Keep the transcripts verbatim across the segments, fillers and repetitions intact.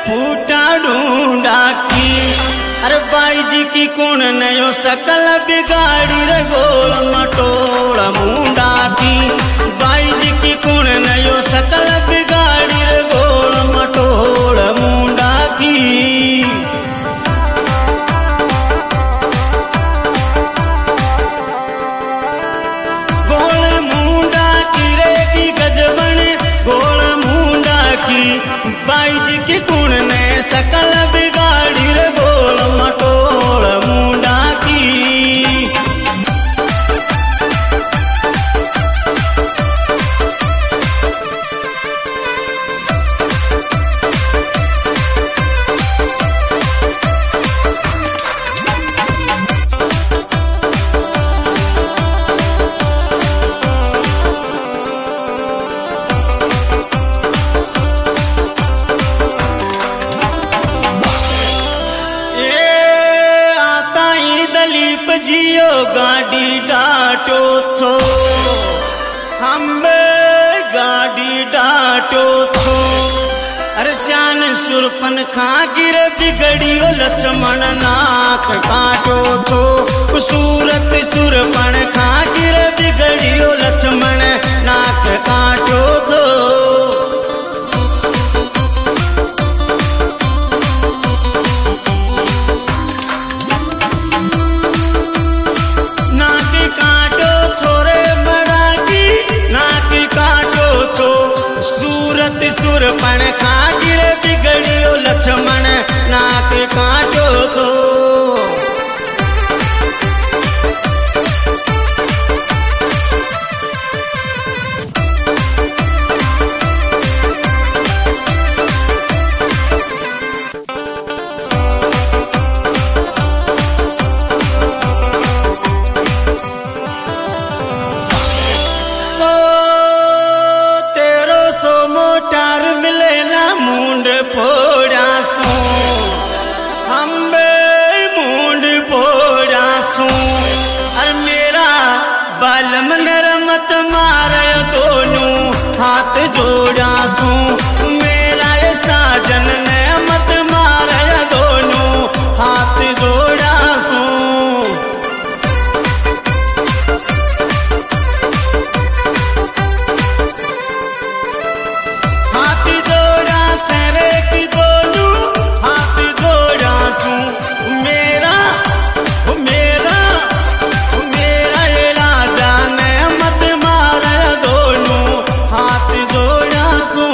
फूटा ढूंढा की। अरे बाई जी की कौन नयो सकल बिगाड़ी रे गोल मटोड़ा मुंडा की। बाई जी की कौन नयो सकल बिगाड़ी रे गोल मटोड़ा मुंडा की। गोल मुंडा की रे की गजबन गोल मुंडा की। बाई जी की कौन ने सकल बिगाड़ी रे गोल मटोड़ मुंडा की। जियो गाड़ी डाटो थो हम गाड़ी डाटो थो। अरे श्यान सुरपन खा गिर बिगड़ियो लक्ष्मण नाक काटो थो। सूरत सुरपन खा गिर बिगड़ियो लक्ष्मण नाक काटो थो। सुरपण खा गिर बिगड़ियो लक्ष्मण नाक काटो थो। फोड़ा सू हम मुंड फोड़ा सू। अरे मेरा बालम नरमत मार दोनों हाथ जोड़ा सू। मेरा ये साजन ने मत मार दोनों हाथ जोड़ा सू। हाथ जोड़ा सरे की दोनों हाथ जोड़ा सू। मेरा मेरा मेरा ये राजा ने मत मार दोनों हाथ जोड़ा सू।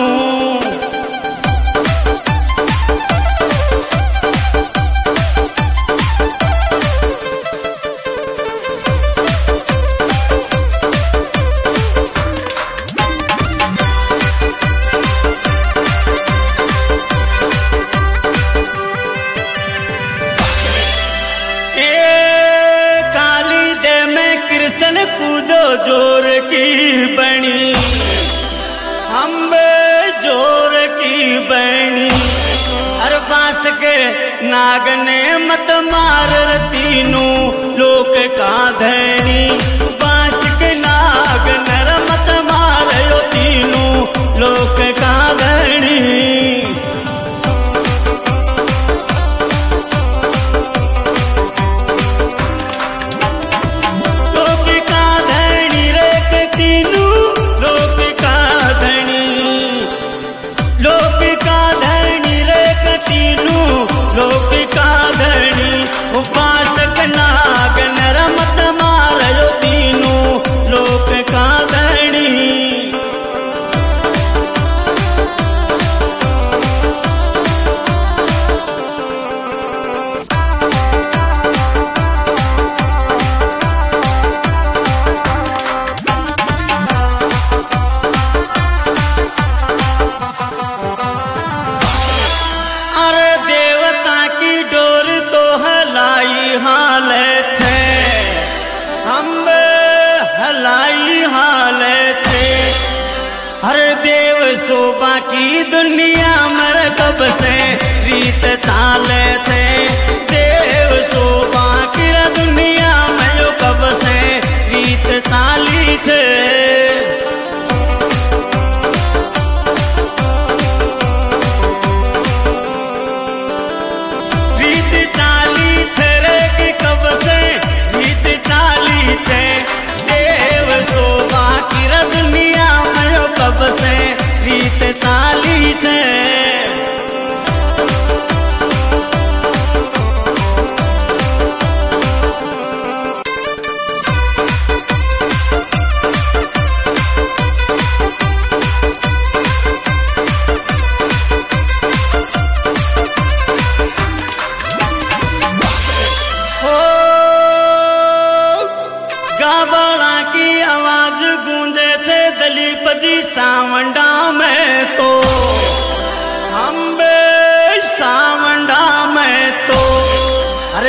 कूदो जोर की बनी हम जोर की बनी। अरे बांस के नाग ने मत मार तीनों लोक का धनी। बांस के नाग नर मत मार तीनों लोक का धनी। लोक का धनी उपासक नाग नर मत मार तीनों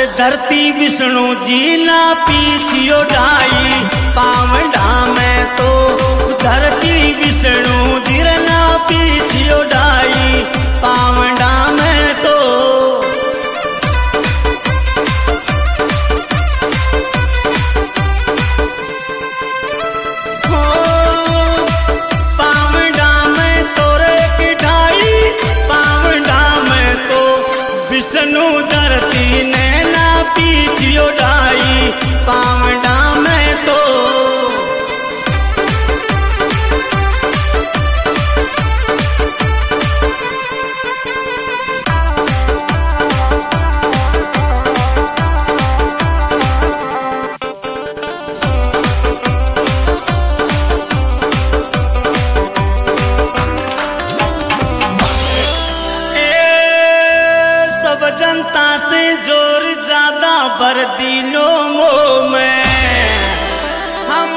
धरती विष्णु जी ना पीछियो ढाई पावड़ा में तो धरती विष्णु जी ना पीछियो ढाई पावड़ा में तो हो पावड़ा में तोरे की ढाई पावड़ा में तो विष्णु धरती ने ना पीछियो ढाई पावड़ा में तो जनता से जोर ज्यादा बर दिनों मोह में हम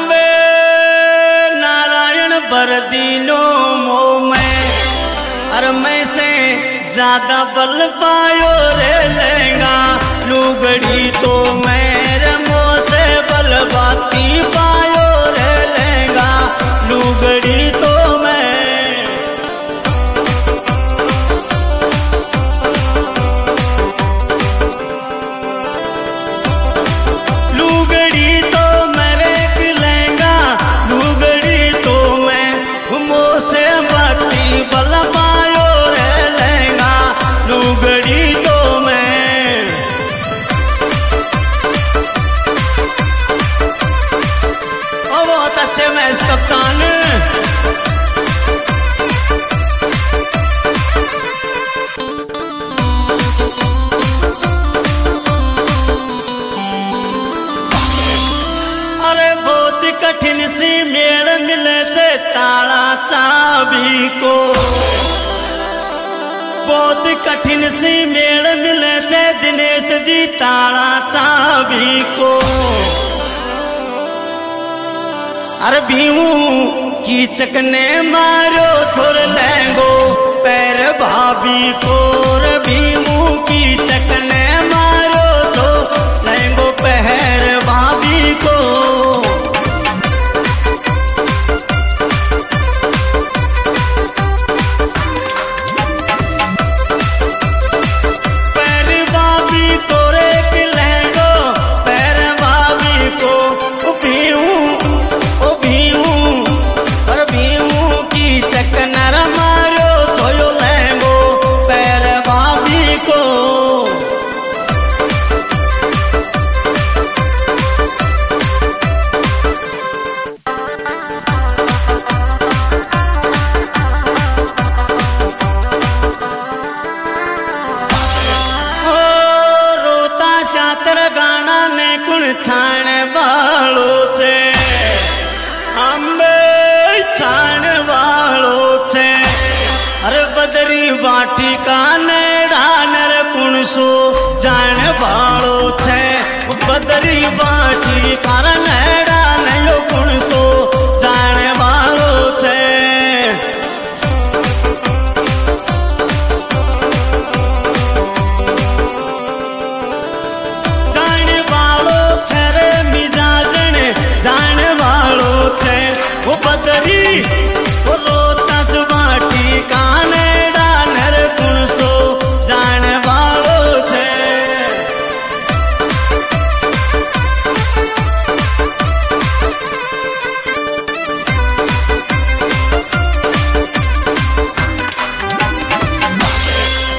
नारायण बर दिनों मोह में अरे मैं से ज्यादा बल पायो रे लेगा लुगड़ी तो मेरे मुँह से बल बाती पायो रे लेगा लुगड़ी तो कप्तान अरे बहुत कठिन सी मेड़ मिले से ताला चाबी को बहुत कठिन सी मेड़ मिले से दिनेश जी ताला चाबी को अरे भीमू कीचक ने मारो छोर लेंगो पैर भाभी को रे भीमू कीचक ने मारो तो लेंगो पैर भाभी को पैर भाभी को रे लेंगो पैर भाभी को भीमू छाण वालो छे अम्बे छाण वालो छे अरे बदरी बाटी का नेड़ा नर कुणसो जान वालो छे बदरी बाटी का नेड़ा नयो कुणसो